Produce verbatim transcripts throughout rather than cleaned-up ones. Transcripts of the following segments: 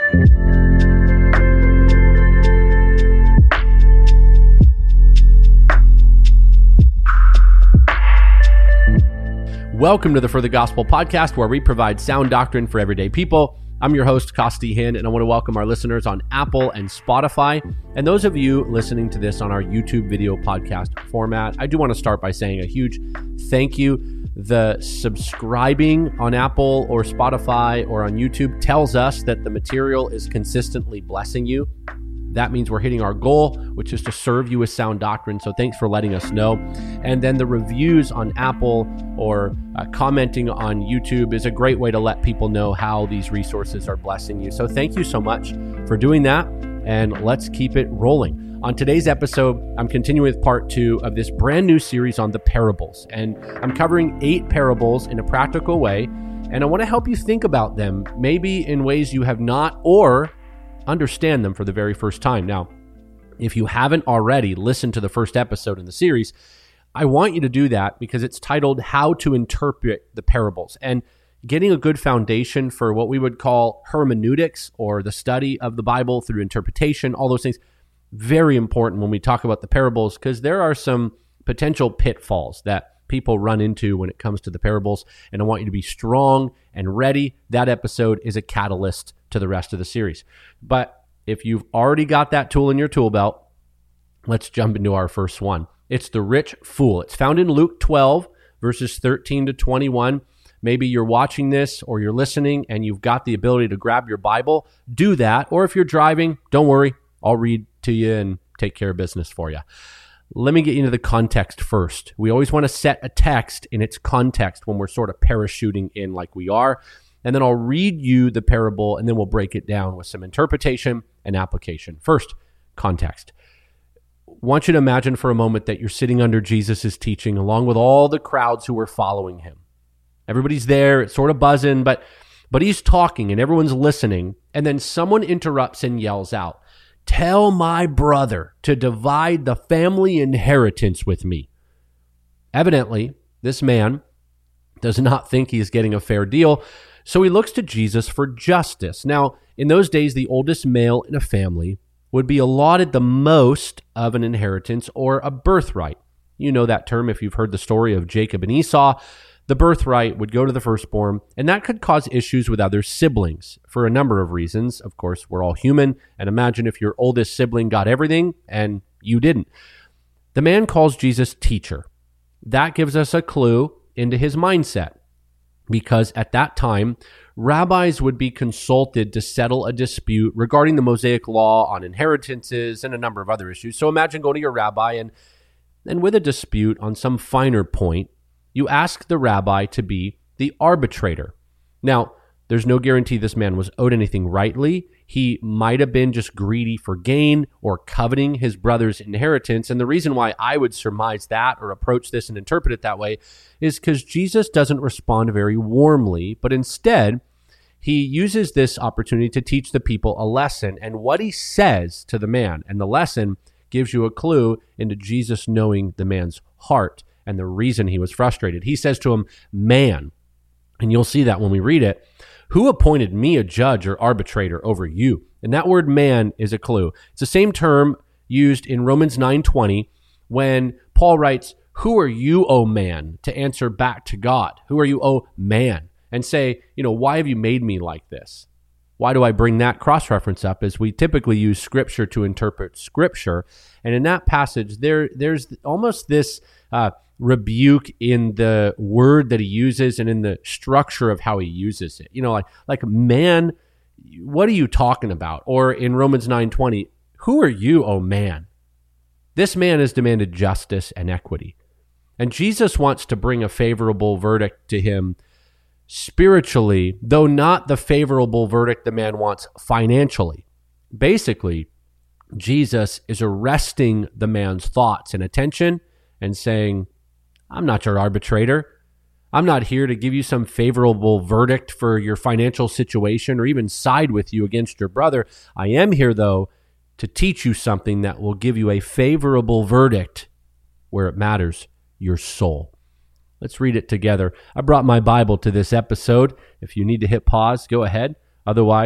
Welcome to the For the Gospel podcast, where we provide sound doctrine for everyday people. I'm your host, Costi Hinn, and I want to welcome our listeners on Apple and Spotify, and those of you listening to this on our YouTube video podcast format. I do want to start by saying a huge thank you. The subscribing on Apple or Spotify or on YouTube tells us that the material is consistently blessing you. That means we're hitting our goal, which is to serve you with sound doctrine. So thanks for letting us know. And then the reviews on Apple or uh, commenting on YouTube is a great way to let people know how these resources are blessing you. So thank you so much for doing that. And let's keep it rolling. On today's episode, I'm continuing with part two of this brand new series on the parables. And I'm covering eight parables in a practical way. And I want to help you think about them, maybe in ways you have not, or understand them for the very first time. Now, if you haven't already listened to the first episode in the series, I want you to do that because it's titled How to Interpret the Parables. And getting a good foundation for what we would call hermeneutics, or the study of the Bible through interpretation, all those things, very important when we talk about the parables, because there are some potential pitfalls that people run into when it comes to the parables, and I want you to be strong and ready. That episode is a catalyst to the rest of the series. But if you've already got that tool in your tool belt, let's jump into our first one. It's the rich fool. It's found in Luke twelve, verses thirteen to twenty-one. Maybe you're watching this or you're listening and you've got the ability to grab your Bible. Do that. Or if you're driving, don't worry. I'll read to you and take care of business for you. Let me get into the context first. We always want to set a text in its context when we're sort of parachuting in like we are. And then I'll read you the parable, and then we'll break it down with some interpretation and application. First, context. I want you to imagine for a moment that you're sitting under Jesus' teaching along with all the crowds who were following him. Everybody's there, it's sort of buzzing, but, but he's talking and everyone's listening. And then someone interrupts and yells out, "Tell my brother to divide the family inheritance with me." Evidently, this man does not think he's getting a fair deal, so he looks to Jesus for justice. Now, in those days, the oldest male in a family would be allotted the most of an inheritance or a birthright. You know that term if you've heard the story of Jacob and Esau. The birthright would go to the firstborn, and that could cause issues with other siblings for a number of reasons. Of course, we're all human, and imagine if your oldest sibling got everything and you didn't. The man calls Jesus teacher. That gives us a clue into his mindset, because at that time, rabbis would be consulted to settle a dispute regarding the Mosaic law on inheritances and a number of other issues. So imagine going to your rabbi and, and with a dispute on some finer point, you ask the rabbi to be the arbitrator. Now, there's no guarantee this man was owed anything rightly. He might have been just greedy for gain or coveting his brother's inheritance. And the reason why I would surmise that or approach this and interpret it that way is because Jesus doesn't respond very warmly, but instead, he uses this opportunity to teach the people a lesson. And what he says to the man and the lesson gives you a clue into Jesus knowing the man's heart and the reason he was frustrated. He says to him, "Man," and you'll see that when we read it, "who appointed me a judge or arbitrator over you?" And that word "man" is a clue. It's the same term used in Romans nine twenty when Paul writes, "Who are you, O man?" to answer back to God. Who are you, O man? And say, you know, why have you made me like this? Why do I bring that cross-reference up? As we typically use Scripture to interpret Scripture. And in that passage, there there's almost this uh, rebuke in the word that he uses and in the structure of how he uses it. You know, like, like man, what are you talking about? Or in Romans nine twenty, who are you, oh man? This man has demanded justice and equity. And Jesus wants to bring a favorable verdict to him spiritually, though not the favorable verdict the man wants financially. Basically, Jesus is arresting the man's thoughts and attention and saying, I'm not your arbitrator. I'm not here to give you some favorable verdict for your financial situation or even side with you against your brother. I am here, though, to teach you something that will give you a favorable verdict where it matters, your soul. Let's read it together. I brought my Bible to this episode. If you need to hit pause, go ahead. Otherwise,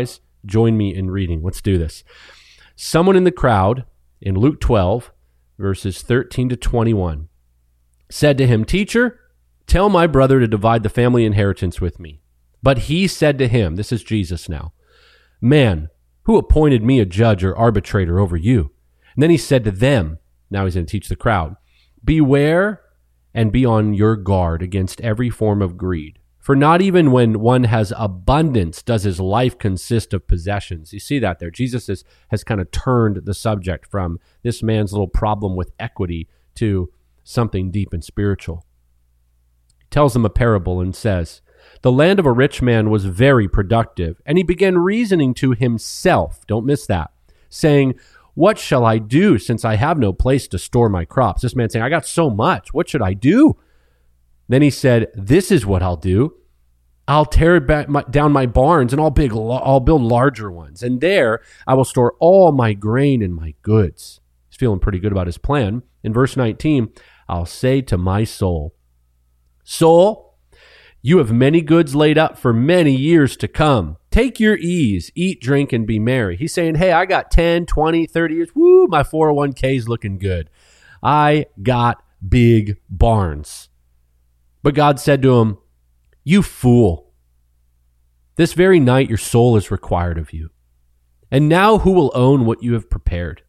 join me in reading. Let's do this. Someone in the crowd, in Luke twelve, verses thirteen to twenty-one, said to him, "Teacher, tell my brother to divide the family inheritance with me." But he said to him, this is Jesus now, "Man, who appointed me a judge or arbitrator over you?" And then he said to them, now he's going to teach the crowd, "Beware and be on your guard against every form of greed. For not even when one has abundance does his life consist of possessions." You see that there. Jesus is, has kind of turned the subject from this man's little problem with equity to something deep and spiritual. He tells them a parable and says, "The land of a rich man was very productive, and he began reasoning to himself," don't miss that, saying, "What shall I do since I have no place to store my crops?" This man saying, "I got so much. What should I do?" Then he said, "This is what I'll do. I'll tear back my, down my barns and I'll, big, I'll build larger ones. And there I will store all my grain and my goods." He's feeling pretty good about his plan. In verse nineteen, "I'll say to my soul, soul, you have many goods laid up for many years to come. Take your ease, eat, drink, and be merry." He's saying, hey, I got ten, twenty, thirty years. Woo, my four oh one k is looking good. I got big barns. But God said to him, "You fool. This very night your soul is required of you. And now who will own what you have prepared?"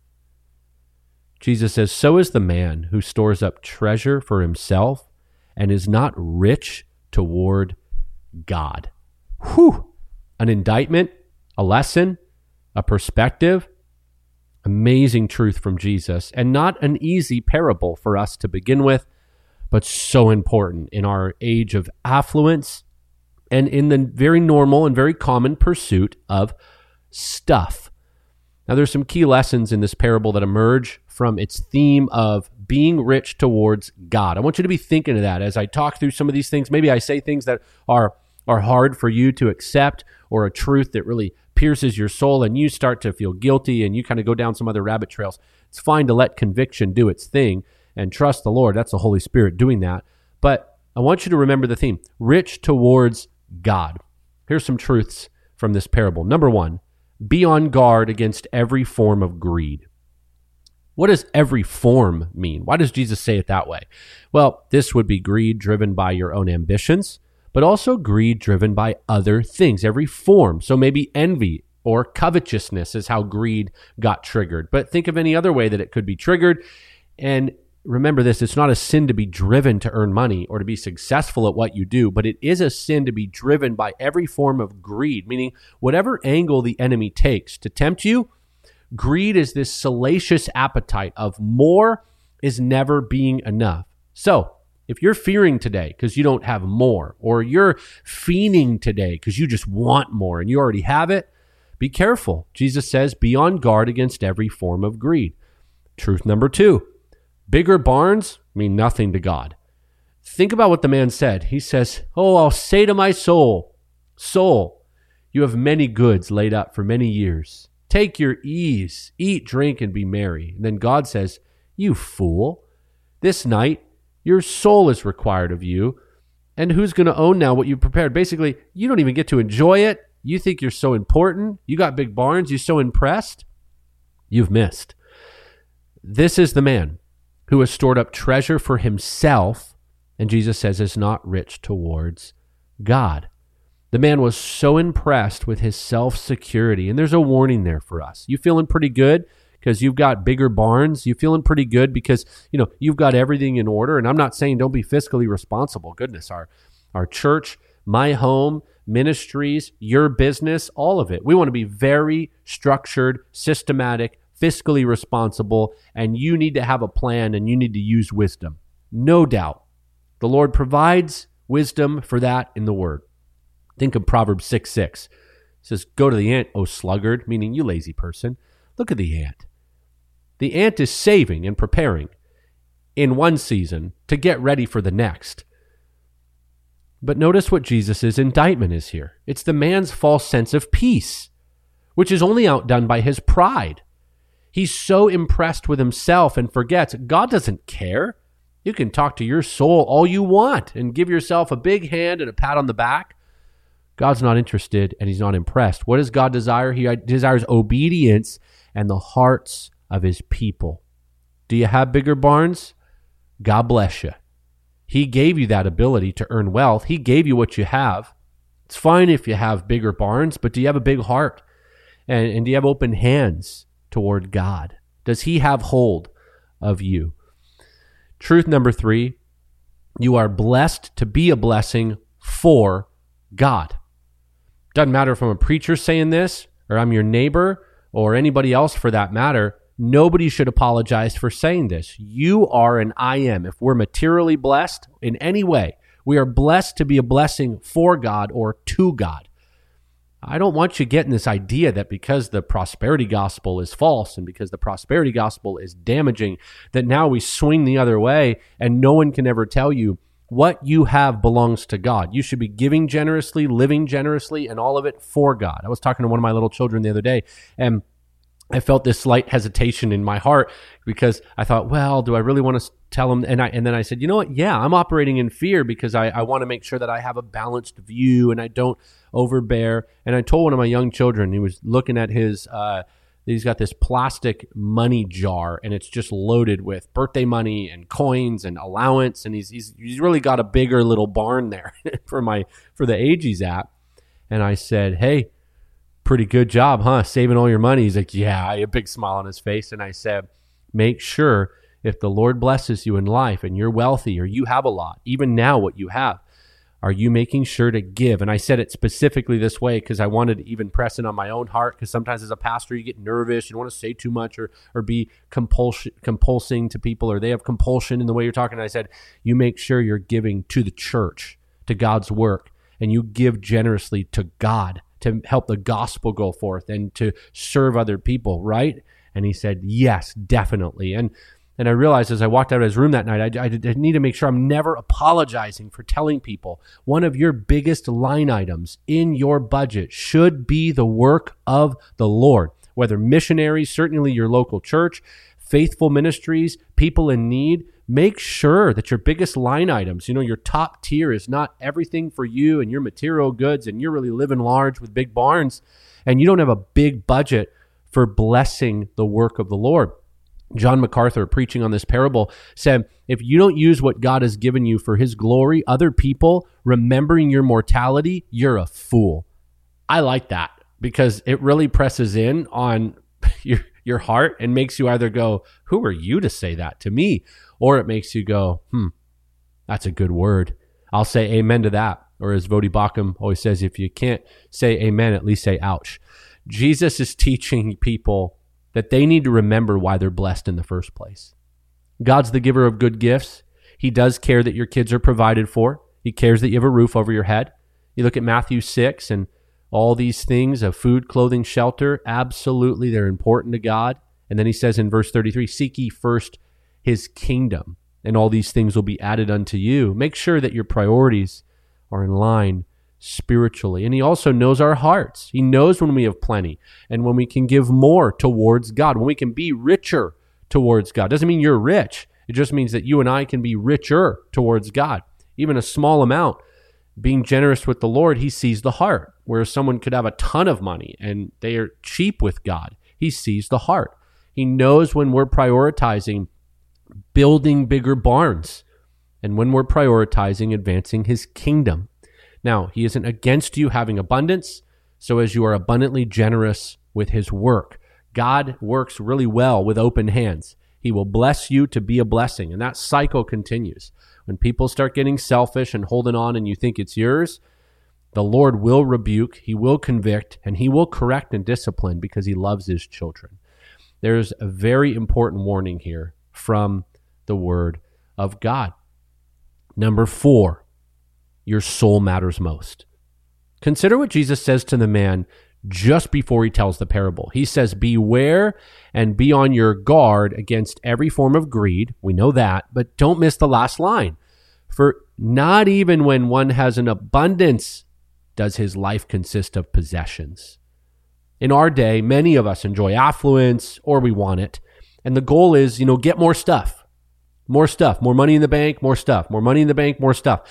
Jesus says, "So is the man who stores up treasure for himself and is not rich toward God." Whew! An indictment, a lesson, a perspective, amazing truth from Jesus, and not an easy parable for us to begin with, but so important in our age of affluence and in the very normal and very common pursuit of stuff. Now, there's some key lessons in this parable that emerge from its theme of being rich towards God. I want you to be thinking of that as I talk through some of these things. Maybe I say things that are, are hard for you to accept, or a truth that really pierces your soul and you start to feel guilty and you kind of go down some other rabbit trails. It's fine to let conviction do its thing and trust the Lord. That's the Holy Spirit doing that. But I want you to remember the theme, rich towards God. Here's some truths from this parable. Number one, be on guard against every form of greed. What does every form mean? Why does Jesus say it that way? Well, this would be greed driven by your own ambitions, but also greed driven by other things, every form. So maybe envy or covetousness is how greed got triggered. But think of any other way that it could be triggered. And remember this, it's not a sin to be driven to earn money or to be successful at what you do, but it is a sin to be driven by every form of greed, meaning whatever angle the enemy takes to tempt you. Greed is this salacious appetite of more is never being enough. So if you're fearing today because you don't have more, or you're fiending today because you just want more and you already have it, be careful. Jesus says, be on guard against every form of greed. Truth number two, bigger barns mean nothing to God. Think about what the man said. He says, "Oh, I'll say to my soul, soul, you have many goods laid up for many years. Take your ease, eat, drink, and be merry." And then God says, "You fool, this night your soul is required of you. And who's going to own now what you've prepared?" Basically, you don't even get to enjoy it. You think you're so important. You got big barns. You're so impressed. You've missed. This is the man who has stored up treasure for himself, and Jesus says is not rich towards God. The man was so impressed with his self-security, and there's a warning there for us. You feeling pretty good because you've got bigger barns? You feeling pretty good because, you know, you've got everything in order? And I'm not saying don't be fiscally responsible. Goodness, our our church, my home, ministries, your business, all of it. We want to be very structured, systematic, fiscally responsible, and you need to have a plan and you need to use wisdom. No doubt. The Lord provides wisdom for that in the Word. Think of Proverbs six six. It says, "Go to the ant, O sluggard," meaning you lazy person. Look at the ant. The ant is saving and preparing in one season to get ready for the next. But notice what Jesus' indictment is here. It's the man's false sense of peace, which is only outdone by his pride. He's so impressed with himself and forgets God doesn't care. You can talk to your soul all you want and give yourself a big hand and a pat on the back. God's not interested and he's not impressed. What does God desire? He desires obedience and the hearts of his people. Do you have bigger barns? God bless you. He gave you that ability to earn wealth. He gave you what you have. It's fine if you have bigger barns, but do you have a big heart? And, and do you have open hands toward God? Does he have hold of you? Truth number three, you are blessed to be a blessing for God. Doesn't matter if I'm a preacher saying this, or I'm your neighbor, or anybody else for that matter. Nobody should apologize for saying this. You are and I am. If we're materially blessed in any way, we are blessed to be a blessing for God or to God. I don't want you getting this idea that because the prosperity gospel is false and because the prosperity gospel is damaging, that now we swing the other way and no one can ever tell you what you have belongs to God. You should be giving generously, living generously, and all of it for God. I was talking to one of my little children the other day, and I felt this slight hesitation in my heart because I thought, well, do I really want to tell him? And I, and then I said, you know what? Yeah, I'm operating in fear because I, I want to make sure that I have a balanced view and I don't overbear. And I told one of my young children, he was looking at his, uh, he's got this plastic money jar and it's just loaded with birthday money and coins and allowance. And he's, he's, he's really got a bigger little barn there for my, for the age he's at. And I said, hey, pretty good job, huh? Saving all your money. He's like, yeah, I had a big smile on his face. And I said, make sure if the Lord blesses you in life and you're wealthy or you have a lot, even now what you have, are you making sure to give? And I said it specifically this way because I wanted to even press it on my own heart, because sometimes as a pastor, you get nervous. You don't want to say too much or or be compulsion, compulsing to people, or they have compulsion in the way you're talking. And I said, you make sure you're giving to the church, to God's work, and you give generously to God to help the gospel go forth and to serve other people, right? And he said, yes, definitely. And and I realized as I walked out of his room that night, I, I, I need to make sure I'm never apologizing for telling people one of your biggest line items in your budget should be the work of the Lord, whether missionaries, certainly your local church, faithful ministries, people in need. Make sure that your biggest line items, you know, your top tier is not everything for you and your material goods and you're really living large with big barns and you don't have a big budget for blessing the work of the Lord. John MacArthur, preaching on this parable, said, if you don't use what God has given you for his glory, other people remembering your mortality, you're a fool. I like that because it really presses in on your your heart and makes you either go, who are you to say that to me? Or it makes you go, hmm, that's a good word. I'll say amen to that. Or as Vodi Bakum always says, if you can't say amen, at least say ouch. Jesus is teaching people that they need to remember why they're blessed in the first place. God's the giver of good gifts. He does care that your kids are provided for. He cares that you have a roof over your head. You look at Matthew six and all these things of food, clothing, shelter, absolutely, they're important to God. And then he says in verse thirty-three, seek ye first his kingdom, and all these things will be added unto you. Make sure that your priorities are in line spiritually. And he also knows our hearts. He knows when we have plenty and when we can give more towards God, when we can be richer towards God. Doesn't mean you're rich. It just means that you and I can be richer towards God. Even a small amount, being generous with the Lord, he sees the heart. Whereas someone could have a ton of money and they are cheap with God. He sees the heart. He knows when we're prioritizing building bigger barns and when we're prioritizing advancing his kingdom. Now, he isn't against you having abundance, so as you are abundantly generous with his work. God works really well with open hands. He will bless you to be a blessing, and that cycle continues. When people start getting selfish and holding on and you think it's yours, the Lord will rebuke, he will convict, and he will correct and discipline because he loves his children. There's a very important warning here from the word of God. Number four, your soul matters most. Consider what Jesus says to the man just before he tells the parable. He says, beware and be on your guard against every form of greed. We know that, but don't miss the last line. For not even when one has an abundance does his life consist of possessions. In our day, many of us enjoy affluence or we want it. And the goal is, you know, get more stuff, more stuff, more money in the bank, more stuff, more money in the bank, more stuff.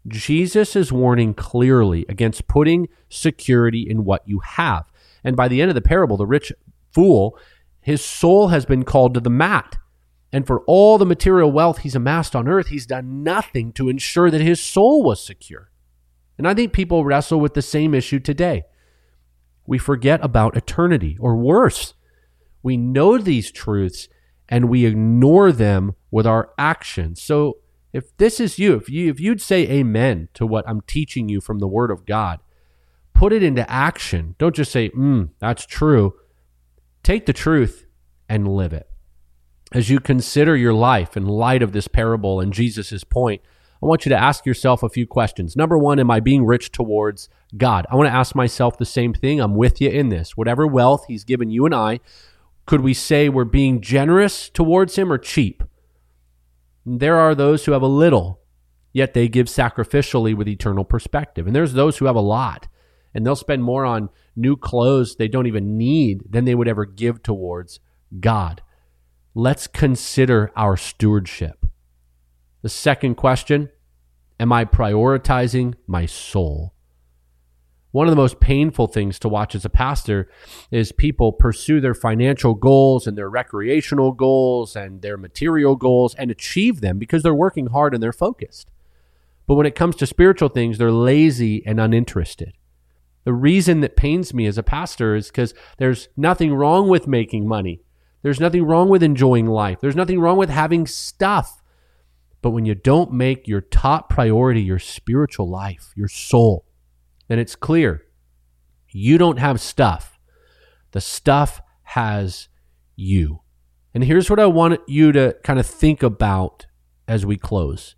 Jesus is warning clearly against putting security in what you have. And by the end of the parable, the rich fool, his soul has been called to the mat. And for all the material wealth he's amassed on earth, he's done nothing to ensure that his soul was secure. And I think people wrestle with the same issue today. We forget about eternity, or worse, we know these truths and we ignore them with our actions. So if this is you, if you if you'd say amen to what I'm teaching you from the Word of God, put it into action. Don't just say, mm, that's true. Take the truth and live it. As you consider your life in light of this parable and Jesus' point, I want you to ask yourself a few questions. Number one, am I being rich towards God? I want to ask myself the same thing. I'm with you in this. Whatever wealth he's given you and I, could we say we're being generous towards him or cheap? There are those who have a little, yet they give sacrificially with eternal perspective. And there's those who have a lot, and they'll spend more on new clothes they don't even need than they would ever give towards God. Let's consider our stewardship. The second question, am I prioritizing my soul? One of the most painful things to watch as a pastor is people pursue their financial goals and their recreational goals and their material goals and achieve them because they're working hard and they're focused. But when it comes to spiritual things, they're lazy and uninterested. The reason that pains me as a pastor is because there's nothing wrong with making money. There's nothing wrong with enjoying life. There's nothing wrong with having stuff. But when you don't make your top priority your spiritual life, your soul, then it's clear you don't have stuff. The stuff has you. And here's what I want you to kind of think about as we close.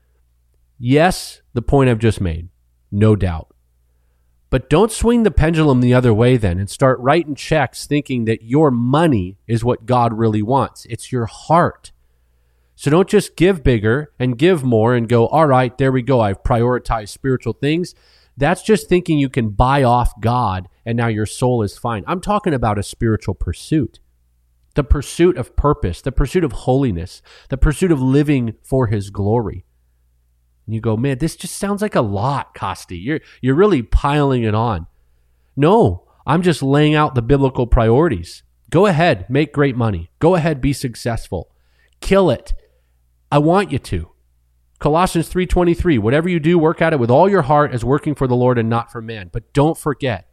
Yes, the point I've just made, no doubt. But don't swing the pendulum the other way then and start writing checks thinking that your money is what God really wants. It's your heart. So don't just give bigger and give more and go, all right, there we go. I've prioritized spiritual things. That's just thinking you can buy off God and now your soul is fine. I'm talking about a spiritual pursuit, the pursuit of purpose, the pursuit of holiness, the pursuit of living for his glory. And you go, man, this just sounds like a lot, Costi. You're, you're really piling it on. No, I'm just laying out the biblical priorities. Go ahead, make great money. Go ahead, be successful. Kill it. I want you to. Colossians three twenty-three, whatever you do, work at it with all your heart as working for the Lord and not for man. But don't forget,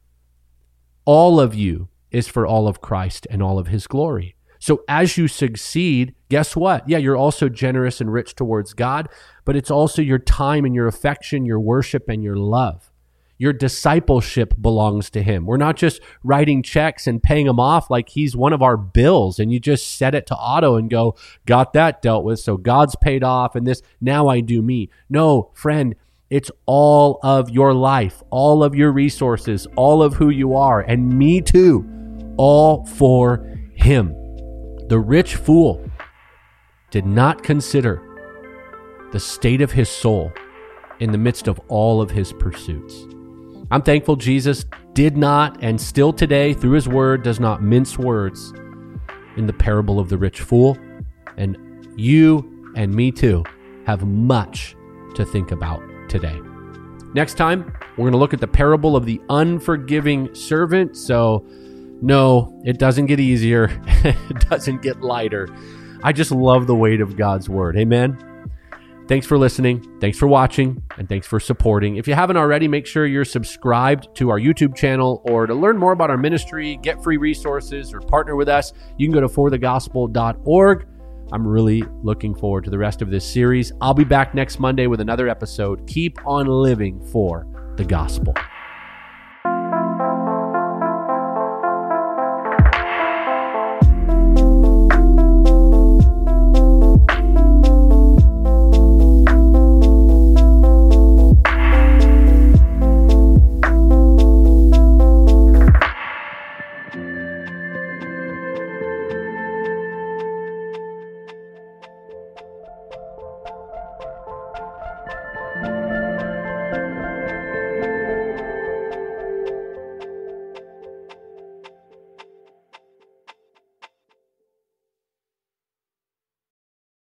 all of you is for all of Christ and all of his glory. So as you succeed, guess what? Yeah, you're also generous and rich towards God, but it's also your time and your affection, your worship and your love. Your discipleship belongs to him. We're not just writing checks and paying him off like he's one of our bills and you just set it to auto and go, got that dealt with, so God's paid off and this, now I do me. No, friend, it's all of your life, all of your resources, all of who you are, and me too, all for him. The rich fool did not consider the state of his soul in the midst of all of his pursuits. I'm thankful Jesus did not, and still today, through his word, does not mince words in the parable of the rich fool. And you and me too have much to think about today. Next time, we're going to look at the parable of the unforgiving servant. So no, it doesn't get easier. It doesn't get lighter. I just love the weight of God's word. Amen. Thanks for listening. Thanks for watching. And thanks for supporting. If you haven't already, make sure you're subscribed to our YouTube channel, or to learn more about our ministry, get free resources, or partner with us, you can go to for the gospel dot org. I'm really looking forward to the rest of this series. I'll be back next Monday with another episode. Keep on living for the gospel.